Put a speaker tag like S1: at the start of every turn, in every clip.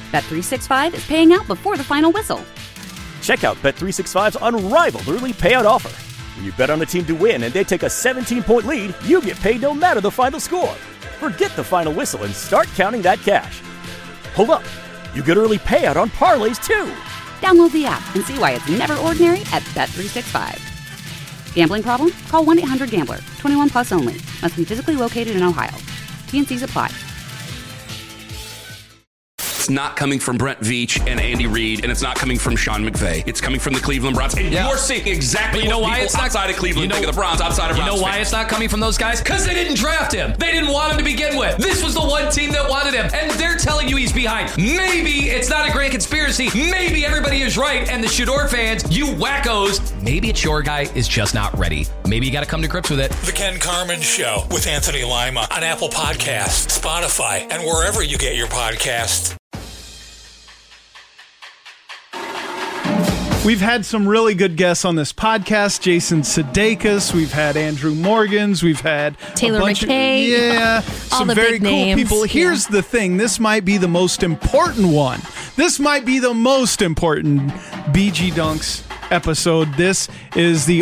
S1: Bet365 is paying out before the final whistle.
S2: Check out Bet365's unrivaled early payout offer. When you bet on a team to win and they take a 17-point lead, you get paid no matter the final score. Forget the final whistle and start counting that cash. Hold up. You get early payout on parlays, too.
S1: Download the app and see why it's never ordinary at Bet365. Gambling problem? Call 1-800-GAMBLER. 21 plus only. Must be physically located in Ohio. T&Cs apply.
S3: It's not coming from Brent Veach and Andy Reid, and it's not coming from Sean McVay. It's coming from the Cleveland Browns. And you're seeing exactly what people outside of Cleveland think of the Browns, outside of Browns.
S4: You know why it's not coming from those guys? Because they didn't draft him. They didn't want him to begin with. This was the one team that wanted him, and they're telling you he's behind. Maybe it's not a grand conspiracy. Maybe everybody is right, and the Shador fans, you wackos, maybe it's your guy is just not ready. Maybe you got to come to grips with it.
S5: The Ken Carman Show with Anthony Lima on Apple Podcasts, Spotify, and wherever you get your podcasts.
S6: We've had some really good guests on this podcast. Jason Sudeikis. We've had Andrew Morgans. We've had
S7: Taylor McKay.
S6: Some very cool
S7: names.
S6: people. Here's the thing. This might be the most important one. This might be the most important BG Dunks episode. This is the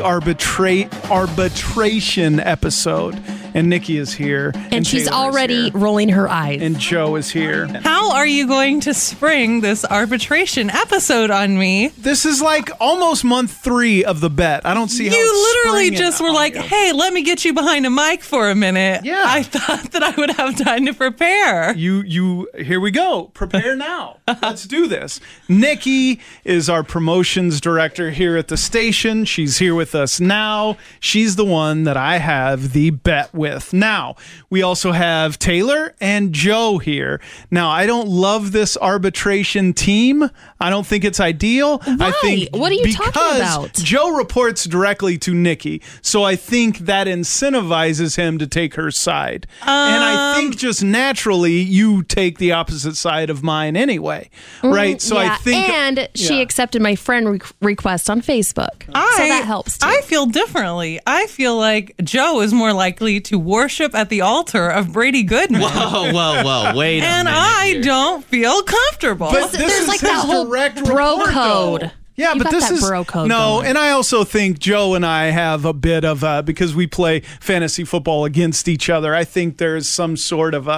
S6: arbitration episode. And Nikki is here.
S7: And she's
S6: Taylor
S7: already rolling her eyes.
S6: And Joe is here.
S8: How are you going to spring this arbitration episode on me?
S6: This is like almost month 3 of the bet. I don't see how
S8: you literally
S6: it's
S8: just were like, hey, let me get you behind a mic for a minute.
S6: Yeah.
S8: I thought that I would have time to prepare.
S6: You here we go. Prepare now. Let's do this. Nikki is our promotions director here at the station. She's here with us now. She's the one that I have the bet with. Now, we also have Taylor and Joe here. Now, I don't love this arbitration team. I don't think it's ideal.
S7: Why?
S6: I think
S7: what are you talking about?
S6: Joe reports directly to Nikki, so I think that incentivizes him to take her side. And I think just naturally you take the opposite side of mine anyway, right? So
S7: yeah.
S6: I think,
S7: and she accepted my friend request on Facebook, so that helps too.
S8: I feel differently. I feel like Joe is more likely to worship at the altar of Brady Goodman.
S4: Whoa, wait a
S8: and
S4: minute
S8: I
S4: here.
S8: don't feel comfortable.
S6: But this
S7: There's
S6: is
S7: like
S6: his
S7: that whole
S6: direct
S7: bro
S6: report,
S7: code.
S6: though. Yeah,
S7: You
S6: but
S7: got
S6: this
S7: that
S6: is
S7: bro code
S6: no,
S7: going.
S6: and I also think Joe and I have a bit of because we play fantasy football against each other. I think there's some sort of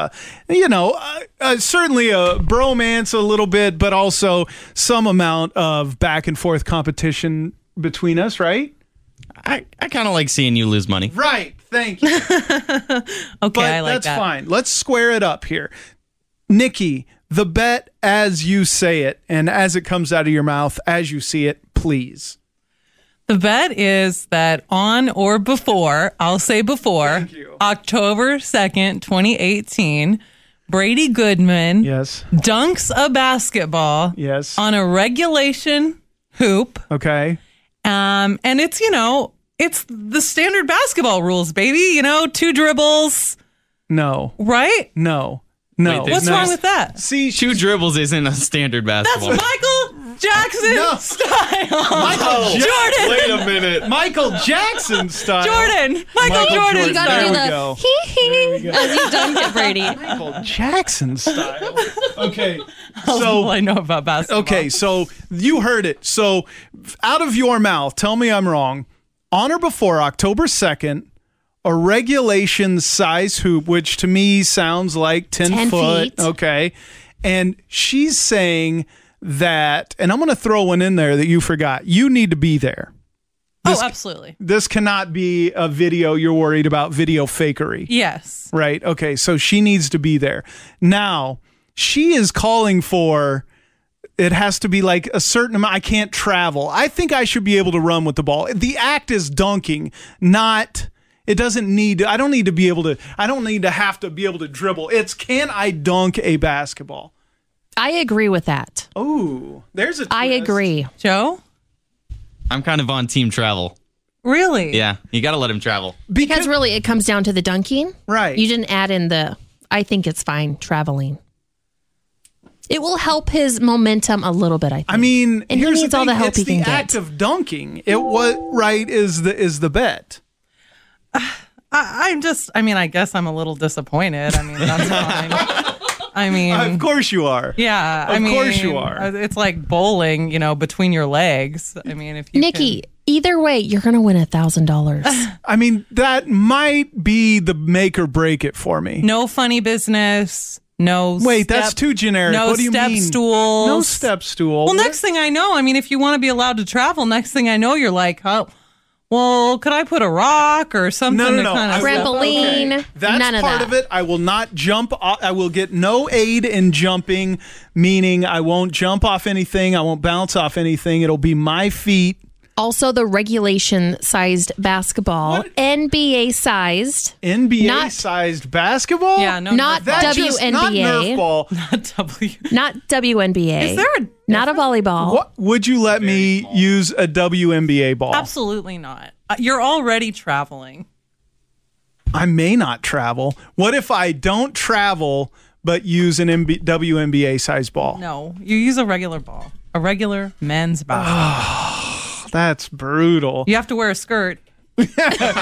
S6: certainly a bromance a little bit, but also some amount of back and forth competition between us, right?
S4: I kind of like seeing you lose money.
S6: Right. Thank you.
S8: Okay,
S6: But
S8: I like
S6: that's
S8: that.
S6: fine. Let's square it up here. Nikki, the bet as you say it and as it comes out of your mouth, as you see it, please.
S8: The bet is that on or before, I'll say before, October 2nd, 2018, Brady Goodman dunks a basketball on a regulation hoop.
S6: Okay.
S8: And it's, it's the standard basketball rules, baby. 2 dribbles.
S6: No.
S8: Right?
S6: No.
S8: What's wrong with that?
S6: See,
S4: 2 dribbles isn't a standard basketball.
S8: That's Michael Jackson style.
S6: Michael
S8: Jordan.
S4: Wait a minute.
S6: Michael Jackson style.
S8: Jordan. Michael Jordan
S7: You gotta
S8: style.
S7: do
S6: There we
S7: the
S6: go.
S7: hee-hee as you dunk it, Brady.
S6: Michael Jackson style. Okay.
S8: That's
S6: So
S8: all I know about basketball.
S6: okay, so you heard it. So out of your mouth, tell me I'm wrong. On or before October 2nd, a regulation size hoop, which to me sounds like 10 foot.
S7: feet.
S6: Okay. And she's saying that, and I'm going to throw one in there that you forgot. You need to be there.
S8: Absolutely.
S6: This cannot be a video you're worried about video fakery.
S8: Yes.
S6: Right. Okay. So she needs to be there. Now, she is calling for it has to be like a certain amount. I can't travel. I think I should be able to run with the ball. The act is dunking, not. It doesn't need. I don't need to be able to. I don't need to have to be able to dribble. It's can I dunk a basketball?
S7: I agree with that.
S6: Oh, there's a twist.
S7: I agree.
S8: Joe?
S4: I'm kind of on team travel.
S8: Really?
S4: Yeah, you got to let him travel.
S7: Because really, it comes down to the dunking.
S6: Right.
S7: You didn't add in I think it's fine traveling. It will help his momentum a little bit, I think.
S6: I mean,
S7: and he
S6: here's
S7: needs
S6: the
S7: all
S6: thing.
S7: the help
S6: It's
S7: he can
S6: the
S7: get.
S6: act of dunking. It was right is the bet.
S8: I guess I'm a little disappointed. I mean, that's fine. I mean,
S6: of course you are.
S8: Yeah,
S6: of course you are.
S8: It's like bowling, between your legs. I mean, if you
S7: Nikki, either way, you're going to win $1,000.
S6: I mean, that might be the make or break it for me.
S8: No funny business. No.
S6: Wait, that's too generic.
S8: No
S6: what do you
S8: step
S6: mean?
S8: stools.
S6: No step stool.
S8: Well, next thing I know, I mean, if you want to be allowed to travel, next thing I know, you're like, oh, well, could I put a rock or something?
S6: No.
S8: Kind of
S7: Trampoline.
S6: Okay. That's
S7: none of
S6: part
S7: that.
S6: of it. I will not jump. I will get no aid in jumping, meaning I won't jump off anything. I won't bounce off anything. It'll be my feet.
S7: Also, the regulation-sized basketball, NBA-sized.
S6: NBA-sized basketball?
S8: Yeah, no.
S7: Not
S6: That's just
S7: WNBA.
S6: not Nerf ball.
S8: Not W.
S7: Not WNBA.
S8: Is there
S7: not a volleyball?
S6: What, would you let me use a WNBA ball?
S8: Absolutely not. You're already traveling.
S6: I may not travel. What if I don't travel but use an WNBA size ball?
S8: No, you use a regular ball, a regular men's basketball.
S6: That's brutal.
S8: You have to wear a skirt.
S7: Brady,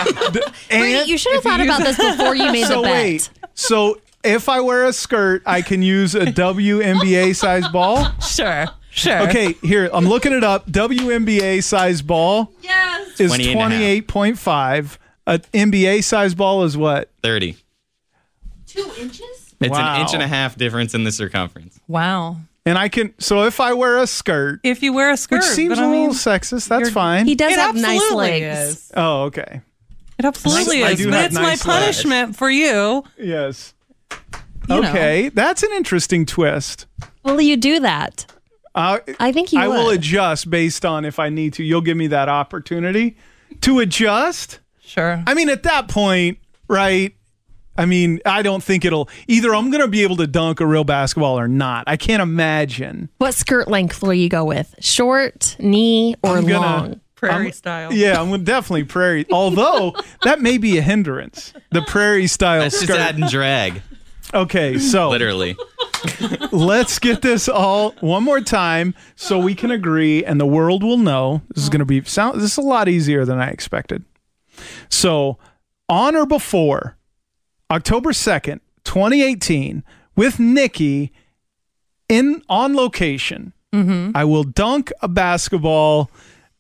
S7: you should have thought about this before you made the bet.
S6: Wait, so if I wear a skirt, I can use a WNBA size ball?
S8: Sure.
S6: Okay, here, I'm looking it up. WNBA size ball is 28.5. An NBA size ball is what?
S9: 30.
S7: 2 inches?
S9: It's
S6: Wow.
S9: an inch and a half difference in the circumference.
S8: Wow.
S6: And I can, so if I wear a skirt,
S8: If you wear a skirt,
S6: which seems
S8: but
S6: a
S8: I
S6: little
S8: mean,
S6: sexist, that's fine.
S7: He does
S8: it
S7: have nice
S8: absolutely
S7: legs.
S8: is.
S6: Oh, okay.
S8: It absolutely
S6: I
S8: is.
S6: do
S8: But
S6: have
S8: it's my
S6: nice legs.
S8: punishment for you.
S6: Yes.
S8: You know.
S6: Okay, that's an interesting twist.
S7: Will you do that? I think you
S6: I will
S7: would.
S6: adjust based on if I need to. You'll give me that opportunity to adjust.
S8: Sure.
S6: I mean, at that point, right? I mean, I don't think it'll either. I'm going to be able to dunk a real basketball or not. I can't imagine.
S7: What skirt length will you go with? Short, knee, or long?
S8: Prairie style.
S6: Yeah, I'm definitely prairie. Although that may be a hindrance. The prairie style
S9: That's
S6: skirt.
S9: just adding drag,
S6: Okay, so
S9: literally.
S6: let's get this all one more time so we can agree and the world will know. This is going to be this is a lot easier than I expected. So, on or before October 2nd, 2018, with Nikki on location, I will dunk a basketball,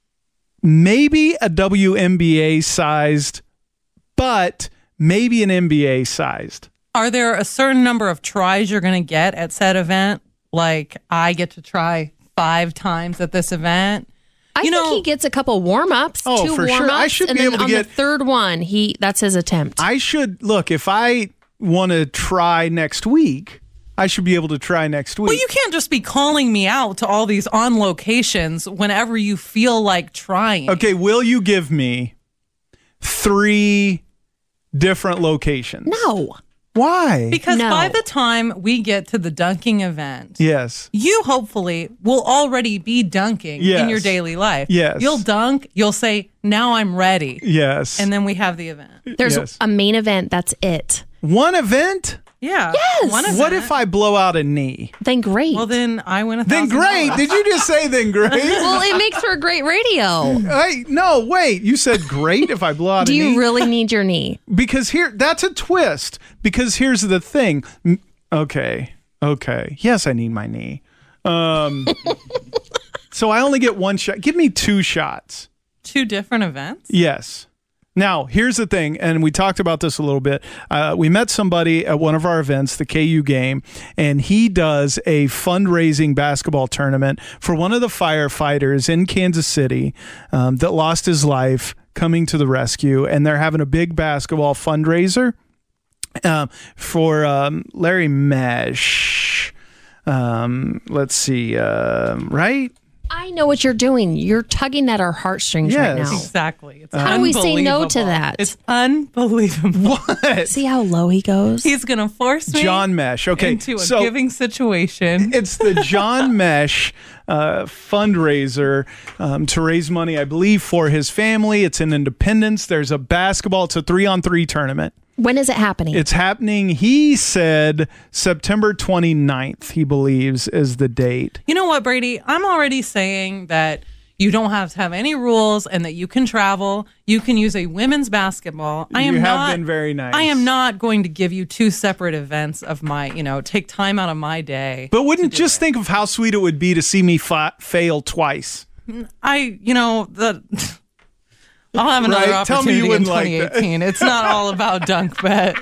S6: maybe a WNBA sized, but maybe an NBA sized.
S8: Are there a certain number of tries you're going to get at said event? Like, I get to try 5 times at this event?
S7: I think he gets a couple warm-ups,
S6: Oh,
S7: 2
S6: for
S7: warm-ups,
S6: sure. I should
S7: and
S6: be
S7: then
S6: able to
S7: on
S6: get-
S7: the third one, that's his attempt.
S6: I should look if I want to try next week. I should be able to try next week.
S8: Well, you can't just be calling me out to all these on locations whenever you feel like trying.
S6: Okay, will you give me 3 different locations?
S7: No.
S6: Why?
S8: Because
S7: No.
S8: by the time we get to the dunking event,
S6: Yes.
S8: you hopefully will already be dunking in
S6: Yes.
S8: your daily life.
S6: Yes.
S8: You'll dunk, you'll say, now I'm ready.
S6: Yes.
S8: And then we have the event.
S7: There's
S6: Yes.
S7: a main event. That's it.
S6: One event?
S8: Yeah.
S7: Yes.
S8: One event.
S6: What if I blow out a knee?
S7: Then great.
S8: Well, then I win
S6: Then
S8: $1,000.
S6: great. Did you just say then great?
S7: Well, it makes for great radio.
S6: Hey, no, wait. You said great if I blow out
S7: Do
S6: a knee?
S7: you really need your knee?
S6: Because that's a twist. Because here's the thing. Okay. Yes, I need my knee. So I only get 1 shot. Give me 2 shots.
S8: 2 different events?
S6: Yes. Now, here's the thing, and we talked about this a little bit. We met somebody at one of our events, the KU game, and he does a fundraising basketball tournament for one of the firefighters in Kansas City that lost his life coming to the rescue, and they're having a big basketball fundraiser for Larry Mesh. Let's see, right?
S7: I know what you're doing. You're tugging at our heartstrings right
S6: Yes.
S7: now.
S8: Exactly. It's
S7: How do we say no to
S8: unbelievable.
S7: that?
S8: It's unbelievable.
S6: What?
S7: See how low he goes?
S8: He's going to force me
S6: John Mesh. Okay,
S8: into a
S6: so
S8: giving situation.
S6: it's the John Mesh fundraiser to raise money, I believe, for his family. It's in Independence. There's a basketball. It's a 3-on-3 tournament.
S7: When is it happening?
S6: It's happening, he said, September 29th, he believes, is the date.
S8: You know what, Brady? I'm already saying that you don't have to have any rules, and that you can travel. You can use a women's basketball.
S6: You have been very nice.
S8: I am not going to give you 2 separate events of my, take time out of my day.
S6: But wouldn't just think of how sweet it would be to see me fail twice.
S8: I'll have another opportunity in 2018. It's not all about Dunk Bet.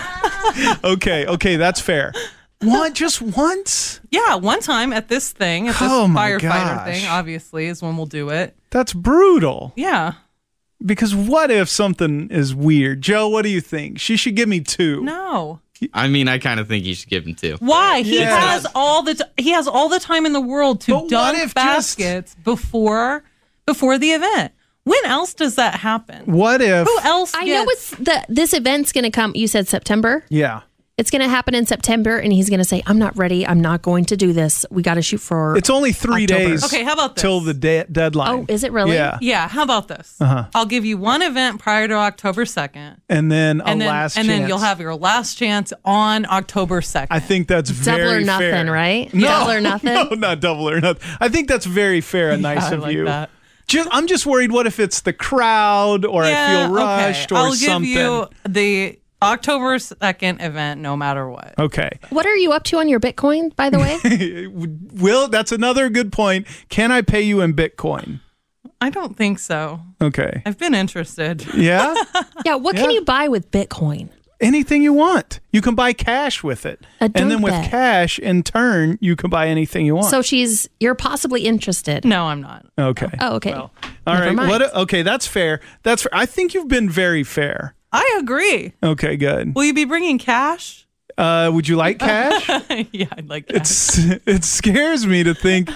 S6: Okay, that's fair. Just once?
S8: Yeah, one time at this thing, at this firefighter thing, obviously, is when we'll do it.
S6: That's brutal.
S8: Yeah.
S6: Because what if something is weird? Joe, what do you think? She should give me 2.
S8: No.
S9: I mean, I kind of think you should give him 2.
S8: Why? He has all the time in the world to dunk baskets before the event. When else does that happen?
S6: What if?
S8: Who else?
S7: I know this event's going to come. You said September?
S6: Yeah.
S7: It's going to happen in September, and he's going to say, I'm not ready. I'm not going to do this. We got to shoot for
S6: It's only 3
S7: October.
S6: days.
S8: Okay, how about this?
S6: Till the deadline.
S7: Oh, is it really?
S6: Yeah.
S8: Yeah, how about this? I'll give you one event prior to October 2nd.
S6: And then last chance.
S8: And then you'll have your last chance on October 2nd.
S6: I think that's very fair.
S7: Double or nothing, right?
S6: No,
S7: double or nothing?
S6: No, not double or nothing. I think that's very fair and nice of you.
S8: That.
S6: I'm just worried, what if it's the crowd or I feel rushed or something?
S8: I'll give you the October 2nd event no matter what.
S6: Okay.
S7: What are you up to on your Bitcoin, by the way?
S6: Will, that's another good point. Can I pay you in Bitcoin?
S8: I don't think so.
S6: Okay.
S8: I've been interested.
S6: Yeah?
S7: Yeah, what can you buy with Bitcoin?
S6: Anything you want. You can buy cash with it. And then with cash, in turn, you can buy anything you want.
S7: So you're possibly interested.
S8: No, I'm not.
S6: Okay.
S7: Oh, okay.
S6: Well, all right. Okay, that's fair. That's fair. I think you've been very fair.
S8: I agree.
S6: Okay, good.
S8: Will you be bringing cash?
S6: Would you like cash?
S8: Yeah, I'd like cash.
S6: It scares me to think.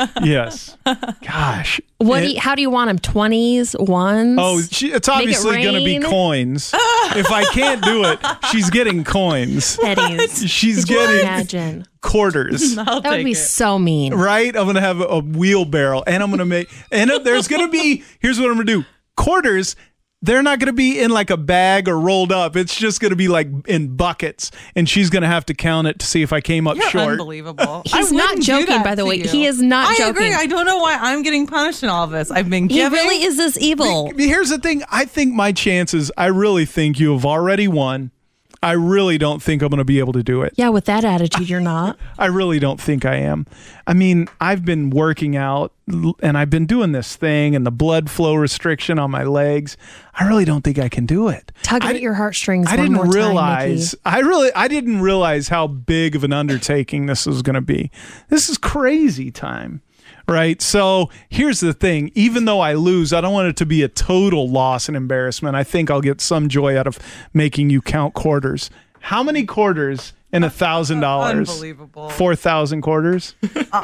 S6: Yes. Gosh.
S7: How do you want them? 20s, 1s?
S6: Oh, it's obviously going to be coins. If I can't do it, she's getting coins.
S7: Pennies.
S6: She's getting
S7: Imagine.
S6: Quarters.
S7: That would be so mean.
S6: Right? I'm going to have a wheelbarrow, and I'm going to make. And there's going to be. Here's what I'm going to do. Quarters. They're not going to be in like a bag or rolled up. It's just going to be like in buckets, and she's going to have to count it to see if I came up
S8: You're
S6: short.
S8: Unbelievable.
S7: He's not joking, by the way. He is not joking.
S8: I agree. I don't know why I'm getting punished in all of this. I've been giving.
S7: He really is this evil.
S6: Here's the thing. I think my chances, I really think you have already won. I really don't think I'm going to be able to do it.
S7: Yeah, with that attitude, you're not.
S6: I really don't think I am. I mean, I've been working out and I've been doing this thing and the blood flow restriction on my legs. I really don't think I can do it.
S7: Tug at your heartstrings.
S6: I didn't realize. I didn't realize how big of an undertaking this was going to be. This is crazy time. Right. So here's the thing. Even though I lose, I don't want it to be a total loss and embarrassment. I think I'll get some joy out of making you count quarters. How many quarters in $1,000?
S8: Unbelievable.
S6: 4,000 quarters?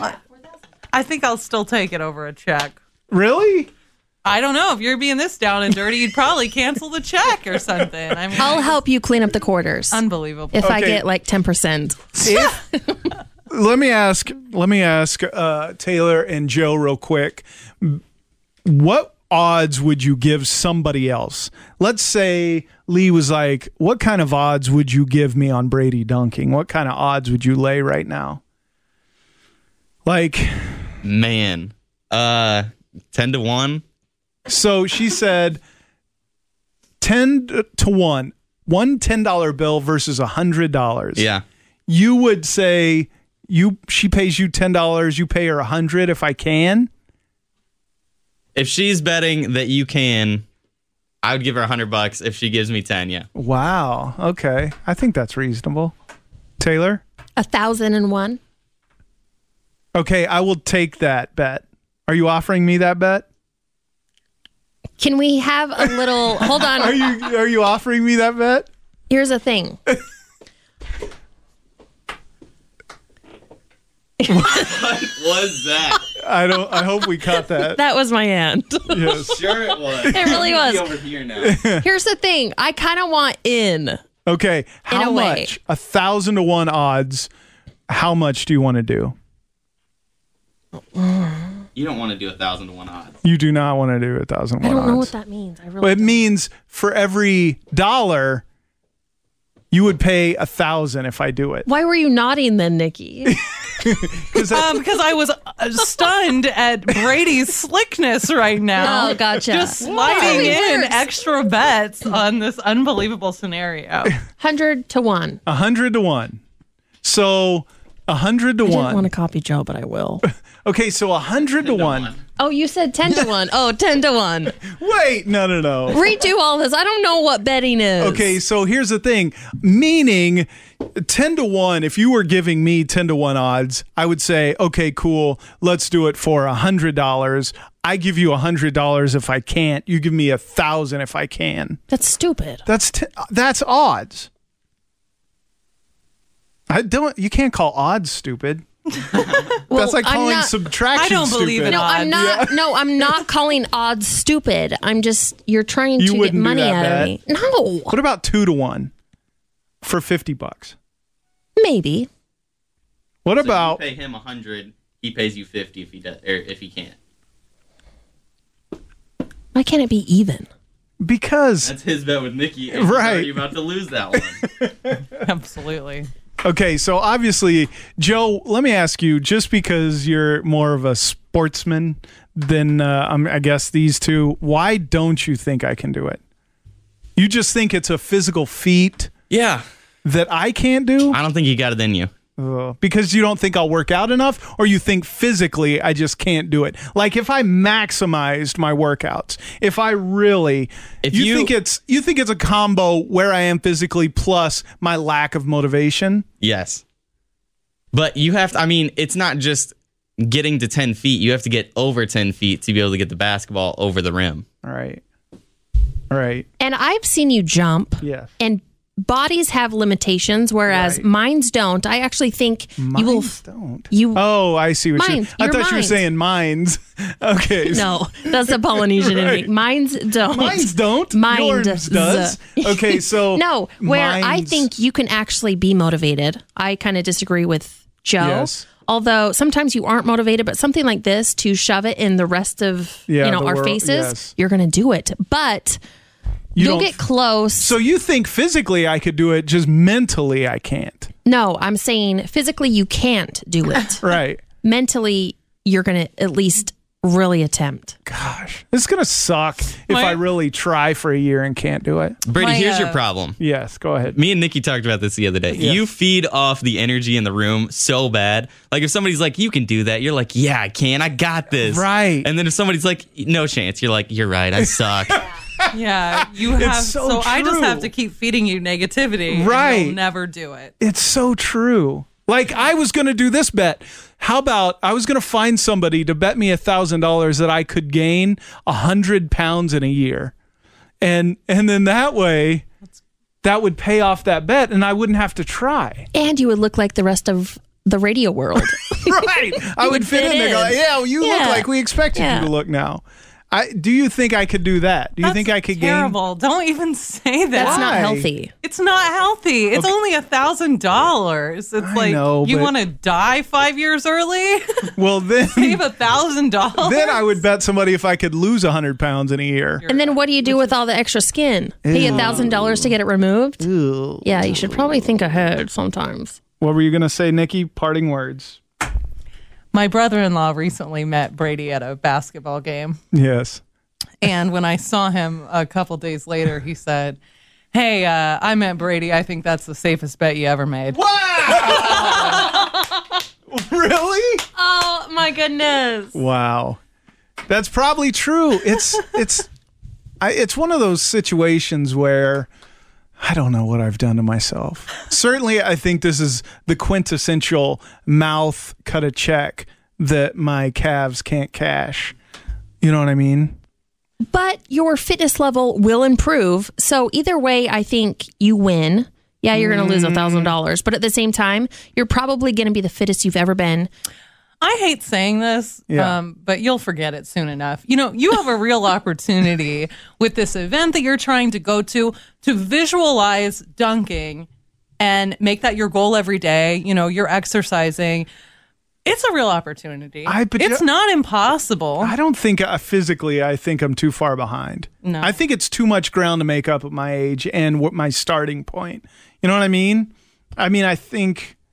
S8: I think I'll still take it over a check.
S6: Really?
S8: I don't know. If you're being this down and dirty, you'd probably cancel the check or something. I mean,
S7: I'll help you clean up the quarters.
S8: Unbelievable.
S7: If I get like 10%.
S6: Let me ask Taylor and Joe real quick. What odds would you give somebody else? Let's say Lee was like, what kind of odds would you give me on Brady dunking? What kind of odds would you lay right now? Like,
S9: man, 10-1.
S6: So she said 10-1, one $10 bill versus $100.
S9: Yeah.
S6: You would say she pays you $10, you pay her $100 if I can?
S9: If she's betting that you can, I would give her $100 if she gives me 10, yeah.
S6: Wow. Okay. I think that's reasonable. Taylor?
S7: 1,001.
S6: Okay, I will take that bet. Are you offering me that bet?
S7: Can we have a little hold on.
S6: Are you offering me that bet?
S7: Here's the thing.
S9: What was that?
S6: I hope we caught that.
S7: That was my hand.
S6: Yes.
S9: Sure it was.
S7: It really was.
S9: Over here now.
S7: Here's the thing. I kind of want in.
S6: Okay. How much? 1,000-1 odds. How much do you want to do?
S9: You don't want to do 1,000-1 odds.
S6: You do not want to do 1,000-1 odds.
S7: I don't know what that means. I really
S6: it means for every $1, you would pay 1,000 if I do it.
S7: Why were you nodding then, Nikki?
S8: Because I was stunned at Brady's slickness right now.
S7: Oh, gotcha.
S8: Just sliding in extra bets on this unbelievable scenario.
S7: 100 to 1.
S6: 100 to 1. So 100 to 1.
S7: I didn't want to copy Joe, but I will.
S6: Okay, so 100 to 1.
S7: Oh, you said 10 to 1. Oh, 10 to 1.
S6: Wait, no.
S7: Redo all this. I don't know what betting is.
S6: Okay, so here's the thing. Meaning 10 to 1, if you were giving me 10 to 1 odds, I would say, okay, cool, let's do it for $100. I give you $100 if I can't. You give me $1,000 if I can.
S7: That's stupid.
S6: That's odds. You can't call odds stupid. That's like calling subtraction
S8: I don't
S6: stupid.
S8: believe in
S7: No,
S8: odds.
S7: I'm not.
S6: Yeah.
S7: No, I'm not calling odds stupid. I'm just you're trying to get money out of me. No.
S6: What about 2 to 1 for $50?
S7: Maybe.
S6: What
S9: So
S6: about
S9: you pay him 100, he pays you 50 if he does, or if he can't.
S7: Why can't it be even?
S6: because
S9: That's his bet with Nikki. And
S6: Right.
S9: You're about to lose that one.
S8: Absolutely.
S6: Okay, so obviously, Joe, let me ask you, just because you're more of a sportsman than I guess these two, why don't you think I can do it? You just think it's a physical feat
S9: Yeah.
S6: that I can't do?
S9: I don't think you got it in you.
S6: Because you don't think I'll work out enough, or you think physically I just can't do it? Like if I maximized my workouts, if I really, you think it's a combo where I am physically plus my lack of motivation?
S9: Yes. But you have to, I mean, it's not just getting to 10 feet. You have to get over 10 feet to be able to get the basketball over the rim.
S6: All right.
S7: And I've seen you jump.
S6: Yeah.
S7: And bodies have limitations, whereas
S6: Right.
S7: mine's don't. I actually think you will.
S6: Don't.
S7: You.
S6: Oh, I see what
S7: Mines,
S6: I
S7: your
S6: thought you were
S7: mines.
S6: saying mines. Okay.
S7: No, that's the Polynesian in me. Mine's don't.
S6: Mines don't.
S7: Mine
S6: Yours does. Okay, so
S7: no, where I
S6: mines-
S7: think you can actually be motivated. I kind of disagree with Joe.
S6: Yes.
S7: Although sometimes you aren't motivated, but something like this to shove it in the rest of
S6: the
S7: our
S6: world,
S7: faces,
S6: yes.
S7: you're going to do it. But you'll get close.
S6: So you think physically I could do it, just mentally I can't?
S7: No, I'm saying physically you can't do it.
S6: Right.
S7: Mentally, you're going to at least really attempt.
S6: Gosh, this is going to suck if I really try for a year and can't do it.
S9: Brady, here's your problem.
S6: Yes, go ahead.
S9: Me and Nikki talked about this the other day.
S6: Yes.
S9: You feed off the energy in the room so bad. Like if somebody's like, you can do that, you're like, yeah, I can. I got this.
S6: Right.
S9: And then if somebody's like, no chance, you're like, you're right. I suck.
S8: Yeah, you have.
S6: It's so
S8: I just
S6: true.
S8: have to keep feeding you negativity. and
S6: Right.
S8: you'll never do it.
S6: It's so true. Like I was going to do this bet. How about I was going to find somebody to bet me $1,000 that I could gain 100 pounds in a year. And then that way that would pay off that bet and I wouldn't have to try.
S7: And you would look like the rest of the radio world.
S6: Right. I would fit in there. Go, yeah, well, you look
S7: Yeah.
S6: like we expected you to look now. Do you think I could do that? Do you think I could
S8: Terrible. Don't even say that.
S7: That's not
S6: Why?
S7: healthy.
S8: It's not healthy. It's only $1,000. It's like
S6: know,
S8: you
S6: but-
S8: want to die 5 years early.
S6: gain? Well, then
S8: Save $1,000.
S6: then I would bet somebody if I could lose 100 pounds in a year.
S7: And then what do you do with all the extra skin? Pay $1,000 to get it removed?
S6: Ew.
S7: Yeah, you should probably think ahead sometimes.
S6: What were you going to say, Nikki? Parting words.
S8: My brother-in-law recently met Brady at a basketball game.
S6: Yes.
S8: And when I saw him a couple days later, he said, hey, I met Brady. I think that's the safest bet you ever made.
S6: Really?
S7: Oh, my goodness.
S6: Wow. That's probably true. It's one of those situations where I don't know what I've done to myself. Certainly, I think this is the quintessential mouth cut a check that my calves can't cash. You know what I mean?
S7: But your fitness level will improve. So either way, I think you win. Yeah, you're going to lose $1,000. But at the same time, you're probably going to be the fittest you've ever been.
S8: I hate saying this,
S6: Yeah.
S8: but you'll forget it soon enough. You know, you have a real opportunity with this event that you're trying to go to visualize dunking and make that your goal every day. You know, you're exercising. It's a real opportunity. It's not impossible.
S6: I don't think physically, I think I'm too far behind.
S8: No.
S6: I think it's too much ground to make up at my age and what my starting point. You know what I mean? I think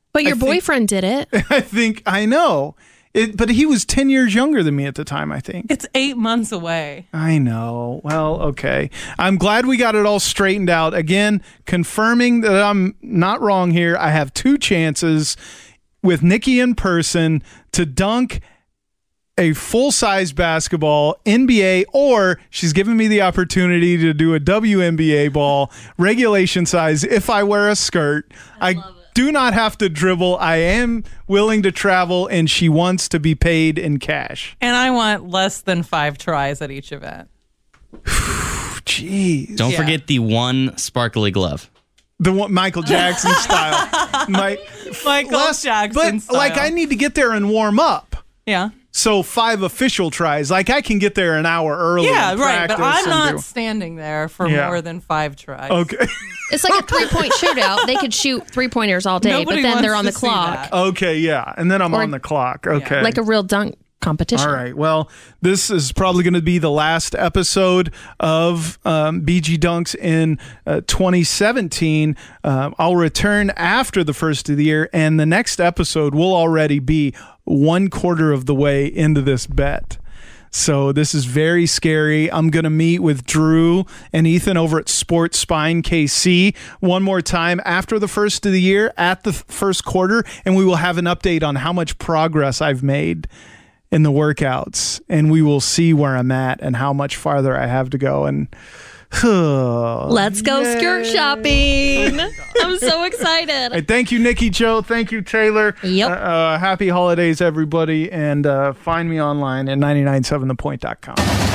S7: But your boyfriend did it.
S6: I know. But he was 10 years younger than me at the time, I think.
S8: It's 8 months away.
S6: I know. Well, okay. I'm glad we got it all straightened out. Again, confirming that I'm not wrong here. I have 2 chances with Nikki in person to dunk a full-size basketball, NBA, or she's given me the opportunity to do a WNBA ball, regulation size, if I wear a skirt. I do not have to dribble. I am willing to travel, and she wants to be paid in cash.
S8: And I want less than 5 tries at each event.
S6: Jeez.
S9: Don't forget the one sparkly glove.
S6: The one Michael Jackson style.
S8: Michael Jackson style.
S6: Like, I need to get there and warm up.
S8: Yeah.
S6: So 5 official tries. Like, I can get there an hour early.
S8: Yeah, right. But I'm not standing there for more than 5 tries.
S6: Okay.
S7: It's like a 3-point shootout. They could shoot 3-pointers all day, but then they're on the clock.
S6: Okay, yeah. And then I'm on the clock. Okay.
S7: Yeah. Like a real dunk competition.
S6: All right. Well, this is probably going to be the last episode of BG Dunks in 2017. I'll return after the first of the year, and the next episode will already be 1/4 of the way into this bet. So this is very scary. I'm going to meet with Drew and Ethan over at Sports Spine KC one more time after the first of the year at the first quarter, and we will have an update on how much progress I've made in the workouts, and we will see where I'm at and how much farther I have to go. And
S7: let's go skirt shopping. I'm so excited.
S6: Hey, thank you, Nikki, Joe. Thank you, Taylor.
S7: Yep.
S6: Happy holidays, everybody. And find me online at 997thepoint.com.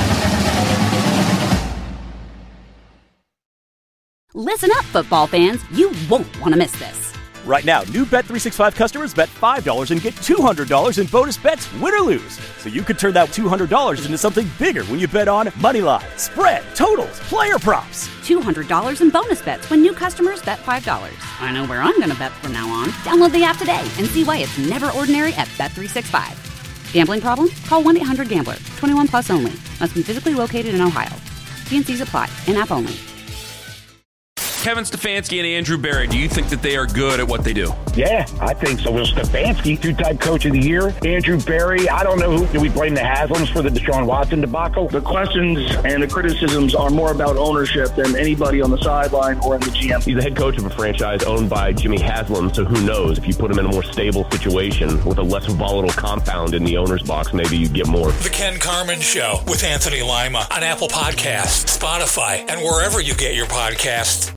S1: Listen up, football fans. You won't want to miss this.
S2: Right now, new Bet365 customers bet $5 and get $200 in bonus bets, win or lose. So you could turn that $200 into something bigger when you bet on moneyline, spread, totals, player props.
S1: $200 in bonus bets when new customers bet $5. I know where I'm going to bet from now on. Download the app today and see why it's never ordinary at Bet365. Gambling problem? Call 1-800-GAMBLER. 21 plus only. Must be physically located in Ohio. T&Cs apply. In-app only.
S3: Kevin Stefanski and Andrew Berry, do you think that they are good at what they do?
S10: Yeah, I think so. Will Stefanski, 2-time coach of the year. Andrew Berry, I don't know do we blame the Haslams for the Deshaun Watson debacle?
S11: The questions and the criticisms are more about ownership than anybody on the sideline or in the GM.
S12: He's the head coach of a franchise owned by Jimmy Haslam, so who knows? If you put him in a more stable situation with a less volatile compound in the owner's box, maybe you get more.
S5: The Ken Carman Show with Anthony Lima on Apple Podcasts, Spotify, and wherever you get your podcasts.